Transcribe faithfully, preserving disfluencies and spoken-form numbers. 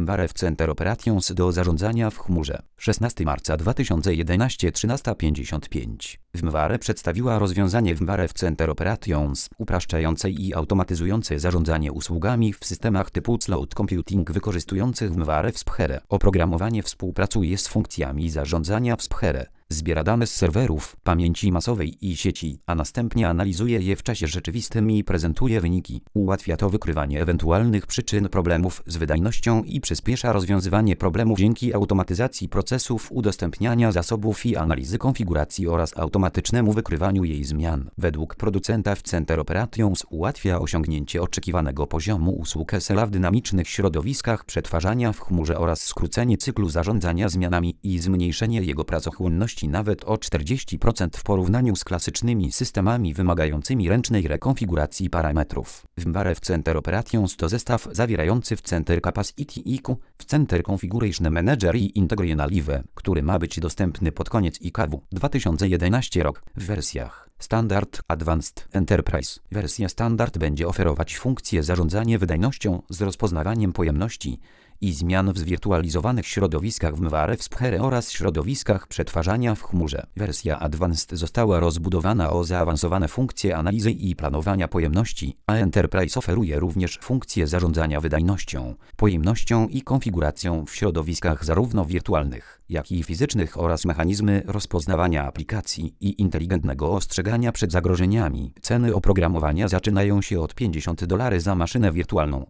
VMware Center Operations do zarządzania w chmurze. szesnastego marca dwa tysiące jedenastego, trzynaста pięćdziesiąt pięć. VMware przedstawiła rozwiązanie VMware Center Operations, upraszczające i automatyzujące zarządzanie usługami w systemach typu cloud computing wykorzystujących VMware Sphere. Oprogramowanie współpracuje z funkcjami zarządzania w Sphere. Zbiera dane z serwerów, pamięci masowej i sieci, a następnie analizuje je w czasie rzeczywistym i prezentuje wyniki. Ułatwia to wykrywanie ewentualnych przyczyn problemów z wydajnością i przyspiesza rozwiązywanie problemów dzięki automatyzacji procesów udostępniania zasobów i analizy konfiguracji oraz automatycznemu wykrywaniu jej zmian. Według producenta w Center Operations ułatwia osiągnięcie oczekiwanego poziomu usług S L A w dynamicznych środowiskach przetwarzania w chmurze oraz skrócenie cyklu zarządzania zmianami i zmniejszenie jego pracochłonności nawet o czterdzieści procent w porównaniu z klasycznymi systemami wymagającymi ręcznej rekonfiguracji parametrów. VMware Center Operations to zestaw zawierający w Center Capacity I Q, w Center Configuration Manager i Integration Live, który ma być dostępny pod koniec I K W dwa tysiące jedenasty rok w wersjach Standard, Advanced, Enterprise. Wersja Standard będzie oferować funkcje zarządzania wydajnością z rozpoznawaniem pojemności i zmian w zwirtualizowanych środowiskach VMware w Sphere oraz środowiskach przetwarzania w chmurze. Wersja Advanced została rozbudowana o zaawansowane funkcje analizy i planowania pojemności, a Enterprise oferuje również funkcje zarządzania wydajnością, pojemnością i konfiguracją w środowiskach zarówno wirtualnych, jak i fizycznych oraz mechanizmy rozpoznawania aplikacji i inteligentnego ostrzegania przed zagrożeniami. Ceny oprogramowania zaczynają się od pięćdziesiąt dolarów za maszynę wirtualną.